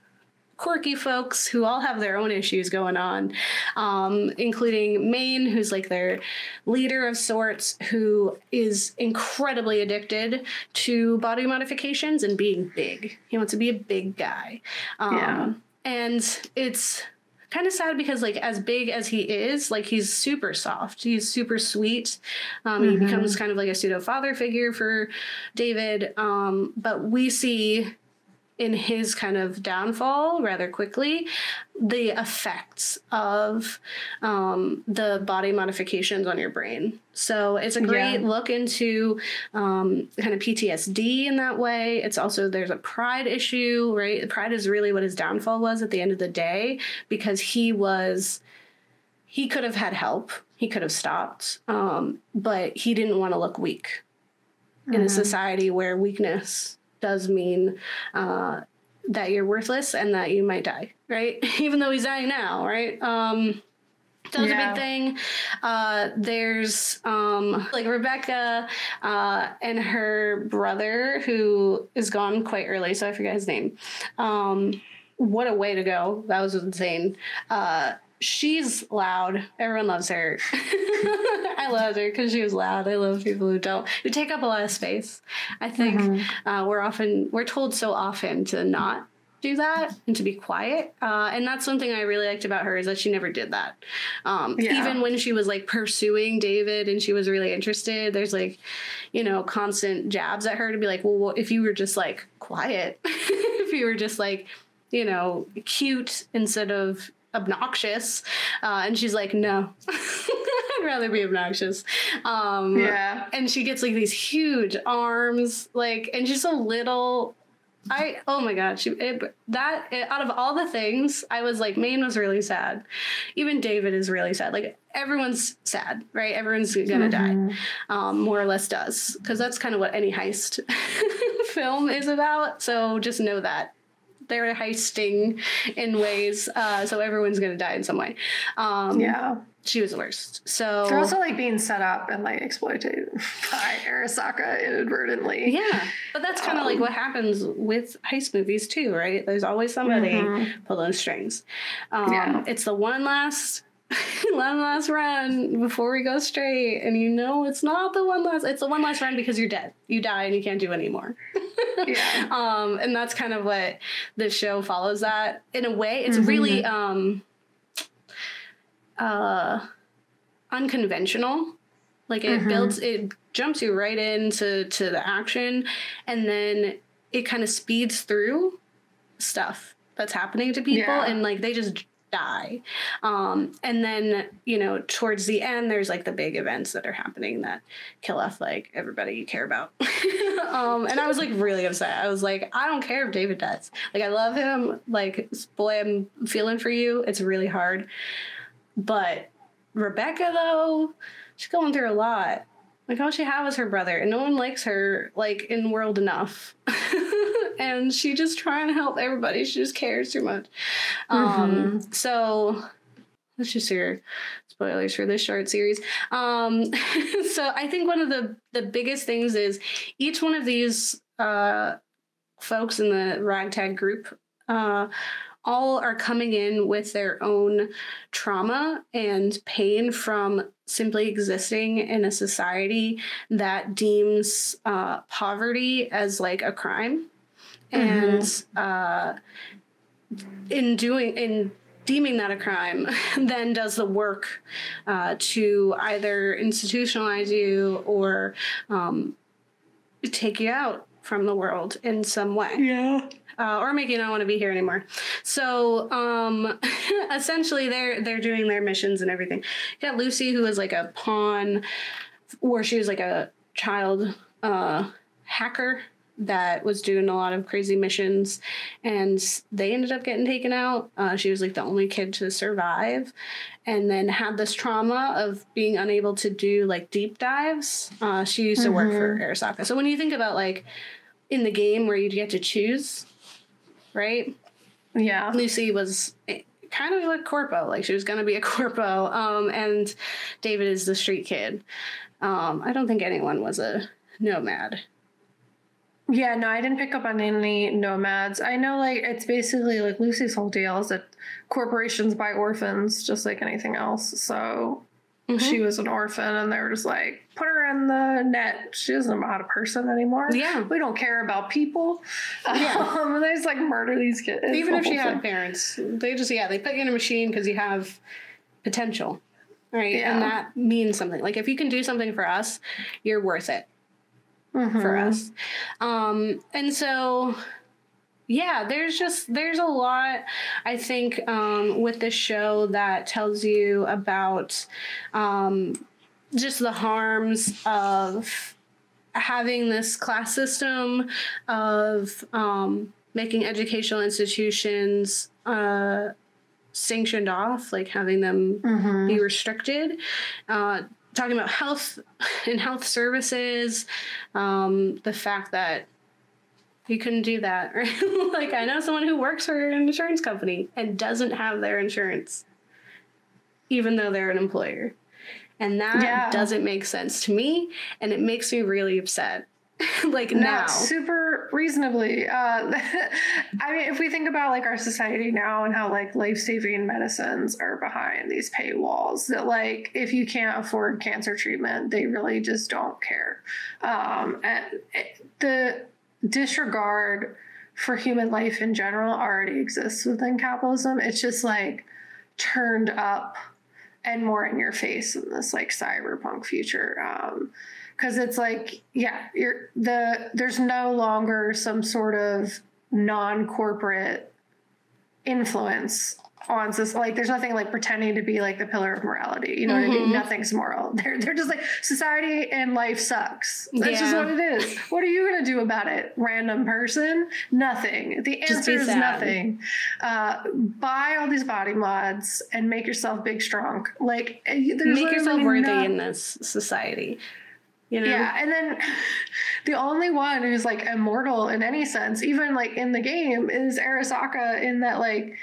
quirky folks who all have their own issues going on, um, including Maine, who's like their leader of sorts, who is incredibly addicted to body modifications and being big. He wants to be a big guy. Um, yeah. And it's kind of sad because, like, as big as he is, like, he's super soft. He's super sweet. Um, mm-hmm. He becomes kind of like a pseudo father figure for David. Um, but we see in his kind of downfall rather quickly the effects of um, the body modifications on your brain. So it's a great yeah. look into um, kind of P T S D in that way. It's also, there's a pride issue, right? Pride is really what his downfall was at the end of the day, because he was, he could have had help. He could have stopped, um, but he didn't want to look weak mm-hmm. in a society where weakness does mean uh, that you're worthless and that you might die, right? Even though he's dying now, right? Um, that was yeah. a big thing. Uh, there's um, like Rebecca uh, and her brother, who is gone quite early, so I forget his name. Um, what a way to go. That was insane. Uh, she's loud. Everyone loves her. I loved her because she was loud. I love people who don't, who take up a lot of space. I think mm-hmm. uh, we're often, we're told so often to not do that and to be quiet. Uh, and that's something I really liked about her, is that she never did that. Um, yeah. Even when she was like pursuing David and she was really interested, there's like, you know, constant jabs at her to be like, well, if you were just like quiet, if you were just like, you know, cute instead of obnoxious. Uh, and she's like, no, I'd rather be obnoxious. Um, yeah. And she gets like these huge arms, like, and she's so little. I, oh my God, she, it, that, it, out of all the things, I was like, Maine was really sad. Even David is really sad. Like, everyone's sad, right? Everyone's gonna mm-hmm. die, um, more or less does. Because that's kind of what any heist film is about. So just know that. They're heisting in ways, uh, so everyone's going to die in some way. Um, yeah. She was the worst. So they're also like being set up and like exploited by Arasaka inadvertently. Yeah, but that's kind of um, like what happens with heist movies too, right? There's always somebody mm-hmm. pulling strings. Um, yeah. It's the one last... one last run before we go straight, and you know it's not the one last, it's the one last run because you're dead, you die and you can't do anymore. Yeah. Um and that's kind of what this show follows. That in a way it's mm-hmm. really um uh unconventional. Like it mm-hmm. builds, it jumps you right into to the action, and then it kind of speeds through stuff that's happening to people, yeah. and like they just die. Um, and then, you know, towards the end, there's like the big events that are happening that kill off like everybody you care about. um, and I was like really upset. I was like, I don't care if David dies. Like, I love him. Like, boy, I'm feeling for you. It's really hard. But Rebecca, though, she's going through a lot. Like, all she had was her brother, and no one likes her, like, in world enough. And she just trying to help everybody. She just cares too much. Mm-hmm. Um, so let's just hear spoilers for this short series. Um, so I think one of the, the biggest things is each one of these uh, folks in the ragtag group uh, all are coming in with their own trauma and pain from simply existing in a society that deems uh, poverty as like a crime. Mm-hmm. And uh, in doing, in deeming that a crime, then does the work uh, to either institutionalize you or um, take you out from the world in some way. Yeah. Uh, or make you not want to be here anymore. So um, essentially, they're they're doing their missions and everything. You got Lucy, who is like a pawn, or she was like a child uh, hacker that was doing a lot of crazy missions, and they ended up getting taken out. Uh, she was like the only kid to survive, and then had this trauma of being unable to do like deep dives. Uh, she used to mm-hmm. work for Arasaka. So when you think about like in the game where you get to choose, right? Yeah. Lucy was kind of like corpo, like she was going to be a corpo, um, and David is the street kid. Um, I don't think anyone was a nomad. Yeah, no, I didn't pick up on any nomads. I know, like, it's basically, like, Lucy's whole deal is that corporations buy orphans just like anything else. So mm-hmm. she was an orphan, and they were just like, put her in the net. She isn't about a person anymore. Yeah. We don't care about people. Yeah. Um, and they just, like, murder these kids. Even if she had thing. parents, they just, yeah, they put you in a machine because you have potential, right? Yeah. And that means something. Like, if you can do something for us, you're worth it. Mm-hmm. For us. Um, and so, yeah, there's just, there's a lot, I think, um, with this show that tells you about um, just the harms of having this class system, of um, making educational institutions uh, sanctioned off, like having them mm-hmm. be restricted, uh, talking about health and health services, um, the fact that you couldn't do that. Right? Like, I know someone who works for an insurance company and doesn't have their insurance, even though they're an employer. And that yeah. doesn't make sense to me, and it makes me really upset. Like, no, now. Super reasonably. Uh, I mean, if we think about, like, our society now and how, like, life-saving medicines are behind these paywalls, that, like, if you can't afford cancer treatment, they really just don't care. Um, and the disregard for human life in general already exists within capitalism. It's just, like, turned up and more in your face in this, like, cyberpunk future. Um, Because it's like, yeah, you're the there's no longer some sort of non-corporate influence on this. Like, there's nothing like pretending to be like the pillar of morality. You know mm-hmm. what I mean? Nothing's moral. They're they're just like, society and life sucks. That's yeah. just what it is. What are you gonna do about it, random person? Nothing. The answer is sad. nothing. Uh, buy all these body mods and make yourself big, strong. Like, there's make yourself no- worthy in this society. You know? Yeah, and then the only one who's, like, immortal in any sense, even, like, in the game, is Arasaka, in that, like,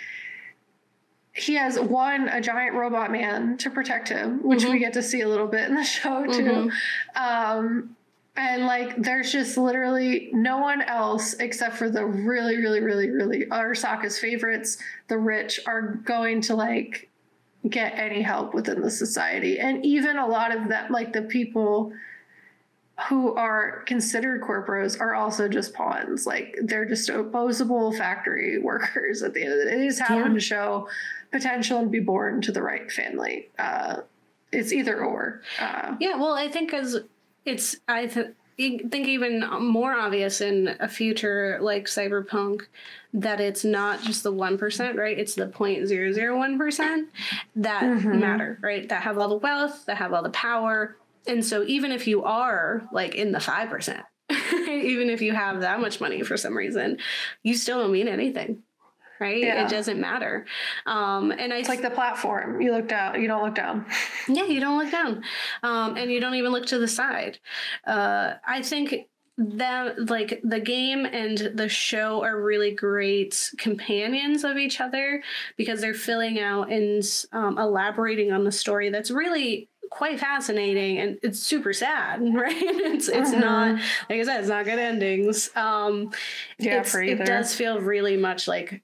he has, one, a giant robot man to protect him, which mm-hmm. we get to see a little bit in the show, too. Mm-hmm. Um, and, like, there's just literally no one else except for the really, really, really, really Arasaka's favorites, the rich, are going to, like, get any help within the society. And even a lot of that, like, the people who are considered corporos are also just pawns. Like, they're just opposable factory workers at the end of the day. They just happen yeah. to show potential and be born to the right family. Uh, it's either or. Uh, yeah, well, I think as it's, I th- think even more obvious in a future like Cyberpunk that it's not just the one percent, right? It's the zero point zero zero one percent that mm-hmm. matter, right? That have all the wealth, that have all the power. And so even if you are like in the five percent, even if you have that much money for some reason, you still don't mean anything. Right? Yeah. It doesn't matter. Um, and I it's like the platform. You look down, you don't look down. Yeah, you don't look down. Um, and you don't even look to the side. Uh, I think that like the game and the show are really great companions of each other because they're filling out and um, elaborating on the story that's really quite fascinating, and it's super sad, right? It's it's mm-hmm. not, like I said, it's not good endings. Um, yeah, for either. It does feel really much like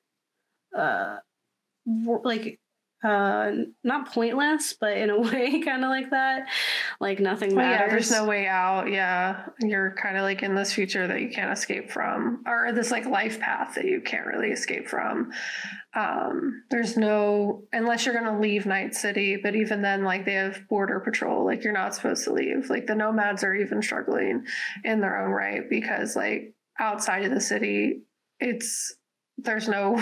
uh like uh not pointless, but in a way kind of like that, like nothing well, matters. Yeah, there's no way out. Yeah, you're kind of like in this future that you can't escape from, or this like life path that you can't really escape from. Um there's no, unless you're gonna leave Night City, but even then, like they have border patrol, like you're not supposed to leave. Like the nomads are even struggling in their own right because like outside of the city, it's there's no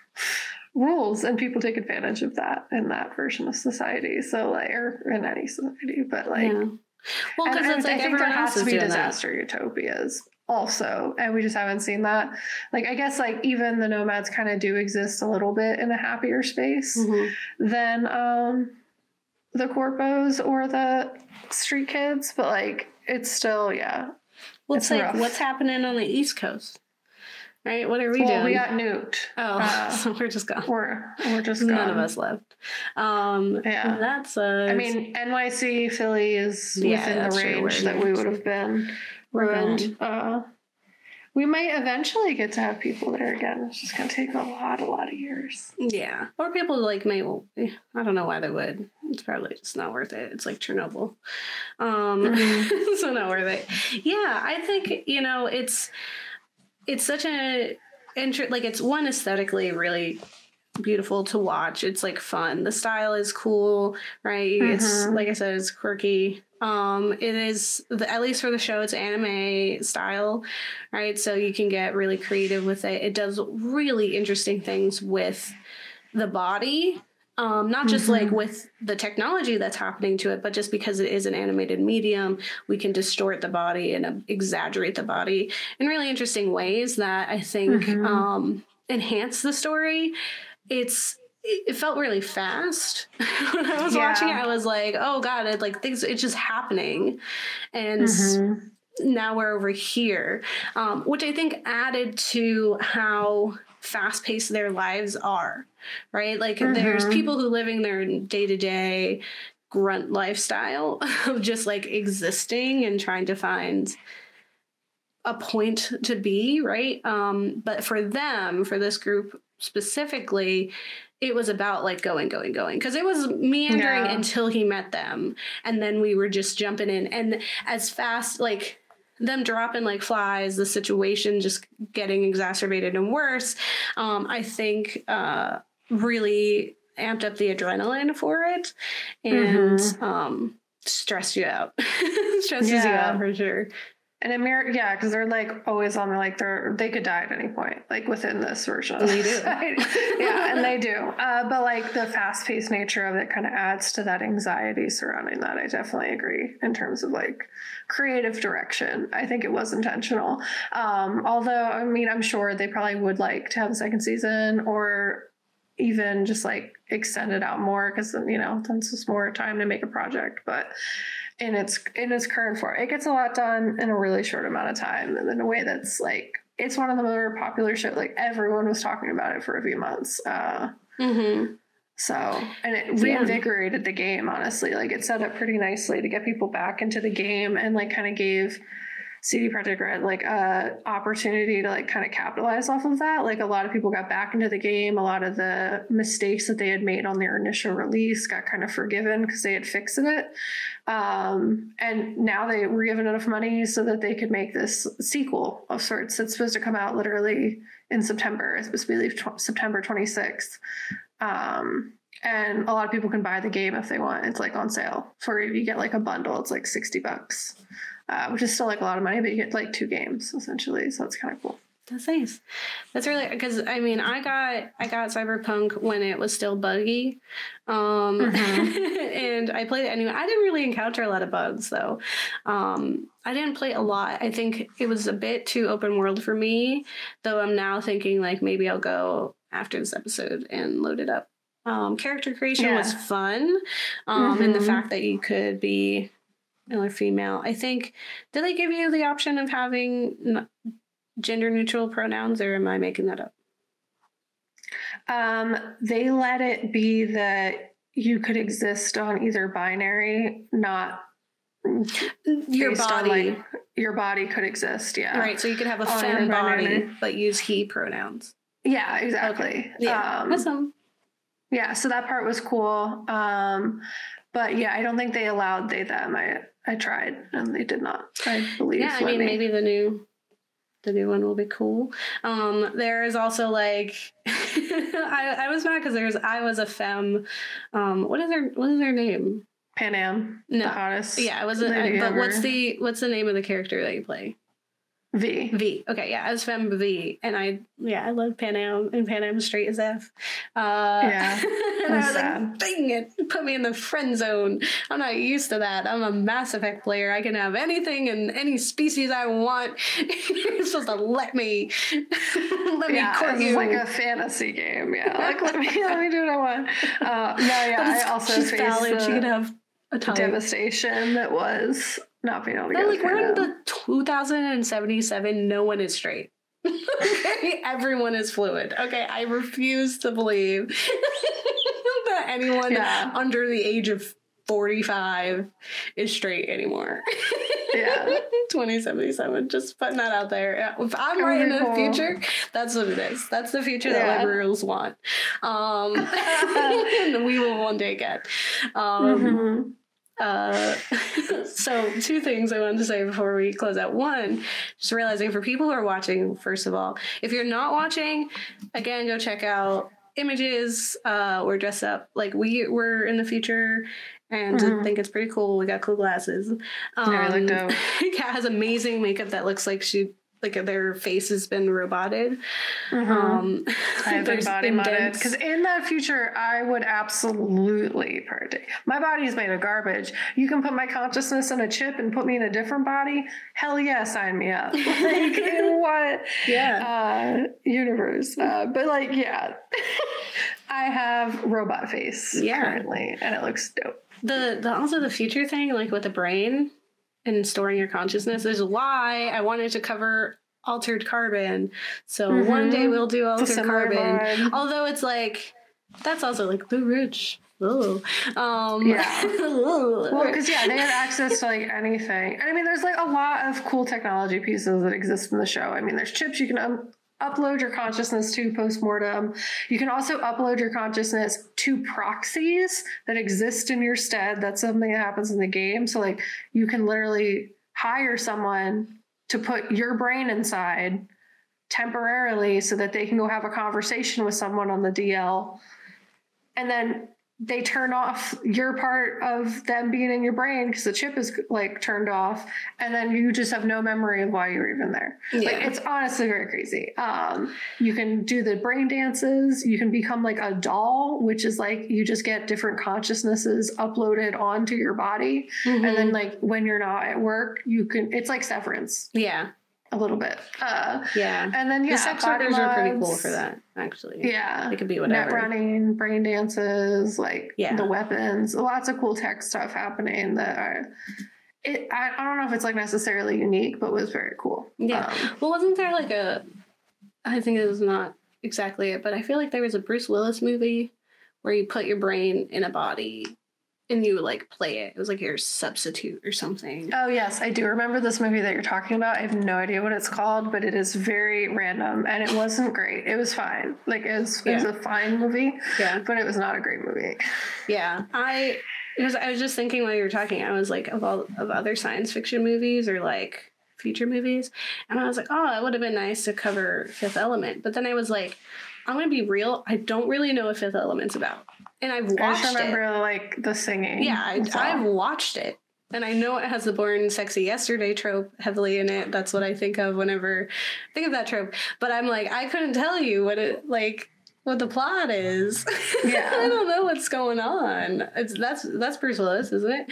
rules, and people take advantage of that in that version of society. So like, or in any society, but like, yeah. Well, because it's like I think there has to be disaster that. utopias also, and we just haven't seen that. Like, I guess like even the nomads kind of do exist a little bit in a happier space mm-hmm. than um, the corpos or the street kids, but like it's still yeah. Well, it's, it's like rough. What's happening on the East Coast. Right? What are we well, doing? We got nuked. Oh, uh, so we're just gone. We're we're just gone. None of us left. Um, yeah, that's a. I mean, N Y C, Philly is yeah, within the range that we would have been ruined. Uh, we might eventually get to have people there again. It's just gonna take a lot, a lot of years. Yeah, or people like may. Well, I don't know why they would. It's probably just not worth it. It's like Chernobyl, um, mm-hmm. so not worth it. Yeah, I think you know it's. It's such a inter- like it's one aesthetically really beautiful to watch. It's like fun. The style is cool, right? Mm-hmm. It's like I said, it's quirky. Um, it is the, at least for the show, it's anime style, right? So you can get really creative with it. It does really interesting things with the body. Um, not just mm-hmm. like with the technology that's happening to it, but just because it is an animated medium, we can distort the body and uh, exaggerate the body in really interesting ways that I think mm-hmm. um, enhance the story. It's it felt really fast when I was yeah. watching it. I was like, oh god, it like things it's just happening, and. Mm-hmm. Now we're over here, um, which I think added to how fast-paced their lives are, right? Like mm-hmm. there's people who living their day-to-day grunt lifestyle of just like existing and trying to find a point to be, right? Um, but for them, for this group specifically, it was about like going, going, going. Because it was meandering yeah. until he met them. And then we were just jumping in. And as fast, like... them dropping like flies, the situation just getting exacerbated and worse, um, I think uh, really amped up the adrenaline for it and mm-hmm. um, stressed you out. Stresses yeah. you out for sure. And it mirror, yeah, because they're like always on the like they're they could die at any point, like within this version. They do, yeah, and they do. Uh, but like the fast paced nature of it kind of adds to that anxiety surrounding that. I definitely agree in terms of like creative direction. I think it was intentional. Um, although, I mean, I'm sure they probably would like to have a second season or even just like extend it out more because you know then it's just more time to make a project, but. In its in its current form, it gets a lot done in a really short amount of time, and in a way that's like it's one of the more popular shows. Like everyone was talking about it for a few months. Uh, mm-hmm. So, and it reinvigorated yeah. the game. Honestly, like it set up pretty nicely to get people back into the game, and like kind of gave C D Projekt Red like a opportunity to like kind of capitalize off of that. Like a lot of people got back into the game. A lot of the mistakes that they had made on their initial release got kind of forgiven because they had fixed it. Um, and now they were given enough money so that they could make this sequel of sorts. It's supposed to come out literally in September. It's supposed to be tw- September twenty-sixth. Um, And a lot of people can buy the game if they want. It's like on sale for if you get like a bundle. It's like sixty bucks, uh, which is still like a lot of money, but you get like two games essentially. So it's kind of cool. That's nice. That's really, because I mean, I got I got Cyberpunk when it was still buggy, um, mm-hmm. and I played it anyway. I didn't really encounter a lot of bugs though. Um, I didn't play a lot. I think it was a bit too open world for me. Though I'm now thinking like maybe I'll go after this episode and load it up. Um, character creation yeah. was fun, um, mm-hmm. and the fact that you could be male or female. I think did they give you the option of having gender neutral pronouns, or am I making that up? Um, they let it be that you could exist on either binary, not your body. On, like, your body could exist, yeah. Right, so you could have a femme body, but use he pronouns. Yeah, exactly. Okay. Yeah, um, awesome. Yeah, so that part was cool. Um, but yeah, I don't think they allowed they them. I I tried and they did not. I believe. Yeah, I mean me. maybe the new the new one will be cool. Um, there is also like I I was mad because there's I was a femme. Um, what is her what is her name? Panam. No, the hottest. Yeah, it was. A, I, but what's the what's the name of the character that you play? V. V. Okay, yeah, I was femme V, and I yeah I love Panam, and Panam's straight as F. Uh, yeah, and I was sad. like, dang it, put me in the friend zone. I'm not used to that. I'm a Mass Effect player. I can have anything and any species I want. You're supposed to let me let yeah, me court it's you. like a fantasy game. Yeah, like let me let me do what I want. Uh, no, yeah, I also she's faced valid. the She could have a type. devastation that was not being able to get like we're in the two thousand seventy-seven. No one is straight. Okay, everyone is fluid. Okay, I refuse to believe that anyone yeah. under the age of forty-five is straight anymore. Yeah, twenty seventy-seven. Just putting that out there. If I'm right in the cool. future, that's what it is. That's the future yeah. that liberals want. Um, and we will one day get. Um, mm-hmm. Uh, so two things I wanted to say before we close out. One, just realizing for people who are watching, first of all, if you're not watching, again, go check out images. Uh, we're dressed up like we were in the future, and mm-hmm. I think it's pretty cool. We got cool glasses. Um, yeah, I look dope. Kat has amazing makeup that looks like she like their face has been roboted. Mm-hmm. Um, I have been body modded because in that future I would absolutely partake. My body is made of garbage. You can put my consciousness in a chip and put me in a different body. Hell yeah, sign me up. Like in what yeah uh, universe? Uh, but like yeah, I have robot face yeah. currently, and it looks dope. The the also the future thing like with the brain and storing your consciousness is why I wanted to cover altered carbon. So mm-hmm. one day we'll do altered carbon. Vibe. Although it's like, that's also like the rich. Oh, um, yeah. Well, because yeah, they have access to like anything. And I mean, there's like a lot of cool technology pieces that exist in the show. I mean, there's chips you can um, upload your consciousness to post-mortem. You can also upload your consciousness to proxies that exist in your stead. That's something that happens in the game. So like you can literally hire someone to put your brain inside temporarily so that they can go have a conversation with someone on the D L. And then they turn off your part of them being in your brain because the chip is like turned off, and then you just have no memory of why you were even there. Yeah. Like it's honestly very crazy. Um, you can do the brain dances. You can become like a doll, which is like you just get different consciousnesses uploaded onto your body, mm-hmm. and then like when you're not at work, you can. It's like Severance. Yeah. A little bit. Uh, yeah. And then, yeah. The sex workers are pretty cool for that, actually. Yeah. They could be whatever. Net running, brain dances, like yeah. the weapons, lots of cool tech stuff happening that are, it, I, I don't know if it's like necessarily unique, but was very cool. Yeah. Um, well, wasn't there like a, I think it was not exactly it, but I feel like there was a Bruce Willis movie where you put your brain in a body and you like play it. It was like your substitute or something. Oh yes, I do remember this movie that you're talking about. I have no idea what it's called, but it is very random, and it wasn't great. It was fine. Like it was, yeah. it was a fine movie. Yeah, but it was not a great movie. Yeah, I it was. I was just thinking while you were talking. I was like, of all of other science fiction movies or like future movies, and I was like, oh, it would have been nice to cover Fifth Element. But then I was like, I'm gonna be real. I don't really know what Fifth Element's about, and I've watched I just remember it. like the singing. Yeah, I, I've watched it, and I know it has the Born Sexy Yesterday trope heavily in it. That's what I think of whenever I think of that trope. But I'm like, I couldn't tell you what it like. What the plot is. Yeah. I don't know what's going on. It's that's that's Bruce Willis, isn't it?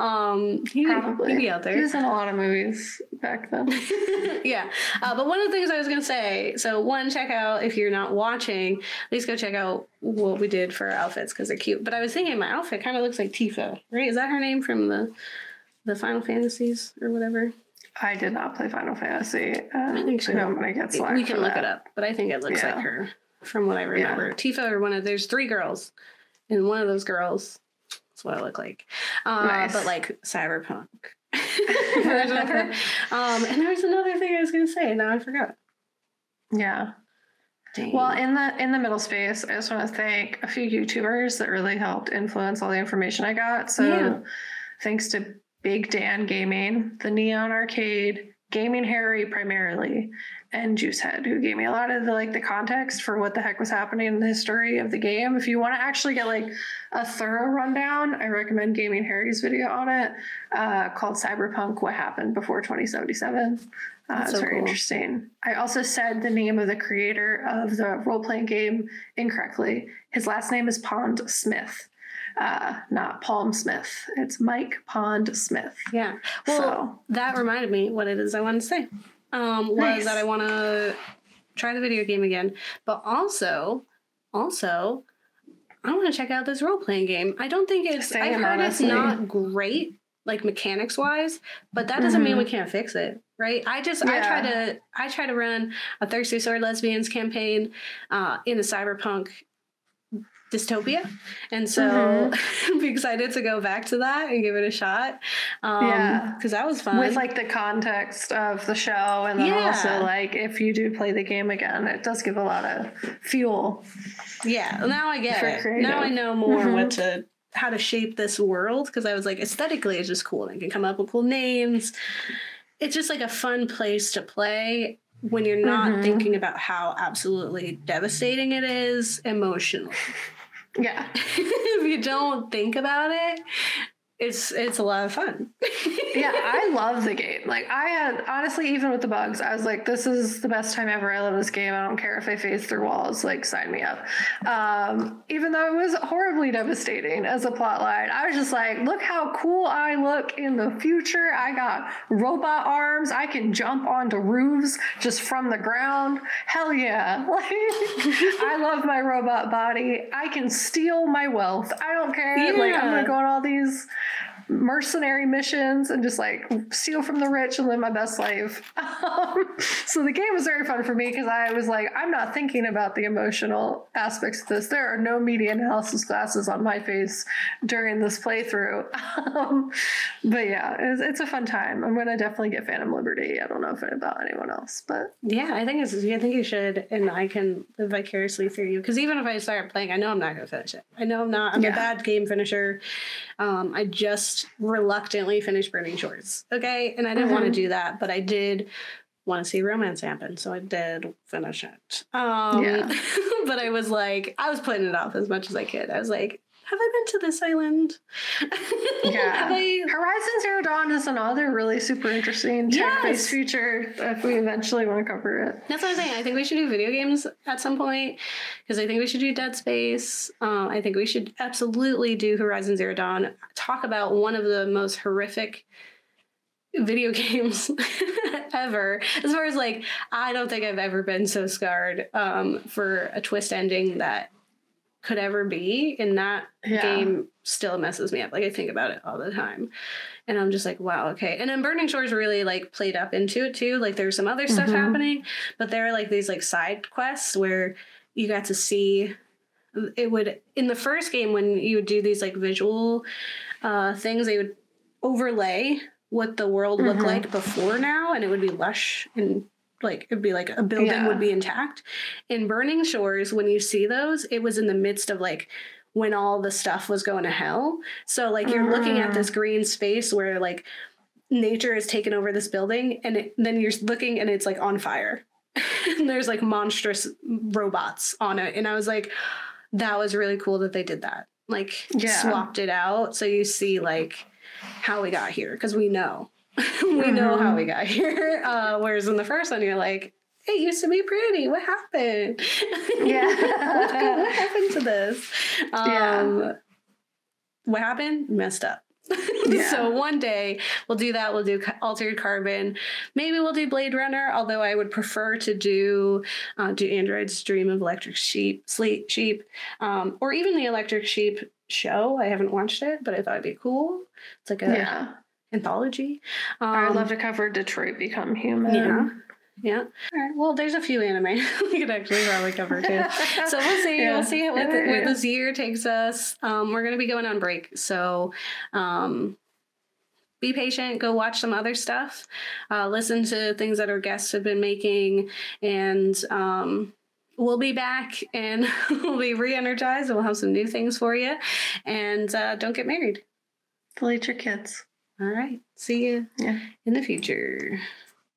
Um he, Probably. He'd be out there. He was in a lot of movies back then. Yeah. Uh, but one of the things I was gonna say, so one, check out if you're not watching, at least go check out what we did for our outfits because they're cute. But I was thinking my outfit kind of looks like Tifa, right? Is that her name from the the Final Fantasies or whatever? I did not play Final Fantasy. Um, I think so. I'm gonna get slack we can for look that. it up, but I think it looks Yeah. like her. From what I remember, yeah. Tifa or one of there's three girls, and one of those girls, that's what I look like. Uh, nice. But like cyberpunk version of her. Um, and there was another thing I was going to say. Now I forgot. Yeah. Dang. Well, in the in the middle space, I just want to thank a few YouTubers that really helped influence all the information I got. So, yeah. Thanks to Big Dan Gaming, the Neon Arcade, Gaming Harry primarily, and Juicehead, who gave me a lot of the like the context for what the heck was happening in the history of the game. If you want to actually get like a thorough rundown, I recommend Gaming Harry's video on it, uh, called Cyberpunk: What Happened Before twenty seventy-seven. Uh, it's so very cool. Interesting. I also said the name of the creator of the role-playing game incorrectly. His last name is Pond Smith. Uh, not Palm Smith. It's Mike Pond Smith. Yeah. Well, so. That reminded me what it is I wanted to say. Um, was nice. That I want to try the video game again, but also, also, I want to check out this role-playing game. I don't think it's, I've heard honestly. It's not great, like mechanics wise, but that doesn't mm-hmm. mean we can't fix it, right? I just, yeah. I try to, I try to run a Thirsty Sword Lesbians campaign uh, in a cyberpunk dystopia, and so mm-hmm. I'm excited to go back to that and give it a shot. Um, yeah, because that was fun with like the context of the show, and then yeah. also like if you do play the game again, it does give a lot of fuel. Yeah, now I get it. Creative. Now I know more mm-hmm. what to how to shape this world, because I was like, aesthetically, it's just cool. They can come up with cool names. It's just like a fun place to play when you're not mm-hmm. thinking about how absolutely devastating it is emotionally. Yeah. If you don't think about it, it's it's a lot of fun. Yeah, I love the game. Like, I had, honestly, even with the bugs, I was like, this is the best time ever. I love this game. I don't care if I phase through walls. Like, sign me up. Um, even though it was horribly devastating as a plot line, I was just like, look how cool I look in the future. I got robot arms. I can jump onto roofs just from the ground. Hell yeah. Like, I love my robot body. I can steal my wealth. I don't care. Yeah. Like, I'm going to go on all these mercenary missions and just like steal from the rich and live my best life. Um, so the game was very fun for me because I was like, I'm not thinking about the emotional aspects of this. There are no media analysis classes on my face during this playthrough. Um, but yeah, it's, it's a fun time. I'm going to definitely get Phantom Liberty. I don't know if about anyone else, but yeah, I think it's, I think you should, and I can live vicariously through you. Because even if I start playing, I know I'm not going to finish it. I know I'm not. I'm yeah. a bad game finisher. Um, I just reluctantly finished Burning Shores. Okay. And I didn't mm-hmm. want to do that, but I did want to see romance happen. So I did finish it. Um, yeah. But I was like, I was putting it off as much as I could. I was like, have I been to this island? Yeah. Have I... Horizon Zero Dawn is another really super interesting tech-based yes. feature if we eventually want to cover it. That's what I'm saying. I think we should do video games at some point because I think we should do Dead Space. Um, I think we should absolutely do Horizon Zero Dawn. Talk about one of the most horrific video games ever. As far as like, I don't think I've ever been so scarred um, for a twist ending that could ever be, and that yeah. game still messes me up. Like, I think about it all the time, and I'm just like, wow, okay. And then Burning Shores really like played up into it too. Like, there's some other stuff mm-hmm. happening, but there are like these like side quests where you got to see. It would, in the first game, when you would do these like visual uh, things, they would overlay what the world mm-hmm. looked like before now, and it would be lush and like it'd be like a building yeah. would be intact. In Burning Shores, when you see those, it was in the midst of like when all the stuff was going to hell. So like you're mm. looking at this green space where like nature has taken over this building, and it, then you're looking and it's like on fire. and there's like monstrous robots on it. And I was like, that was really cool that they did that. Like yeah. swapped it out. So you see like how we got here. Cause we know, we mm-hmm. know how we got here. Uh, whereas in the first one, you're like, it used to be pretty. What happened? Yeah. what, what happened to this? Um, yeah. What happened? Messed up. Yeah. So one day we'll do that. We'll do Altered Carbon. Maybe we'll do Blade Runner, although I would prefer to do uh, do Android's Dream of Electric Sheep, Sleep Sheep, um, or even the Electric Sheep show. I haven't watched it, but I thought it'd be cool. It's like a yeah. anthology. Um, I'd love to cover Detroit Become Human. Yeah. Yeah. All right. Well, there's a few anime we could actually probably cover too. So we'll see. Yeah. We'll see what, the, what this year takes us. Um, we're going to be going on break. So um, be patient. Go watch some other stuff. Uh, listen to things that our guests have been making. And um, we'll be back and we'll be re-energized. And we'll have some new things for you. And uh, don't get married. Delete your kids. All right. See you yeah. in the future.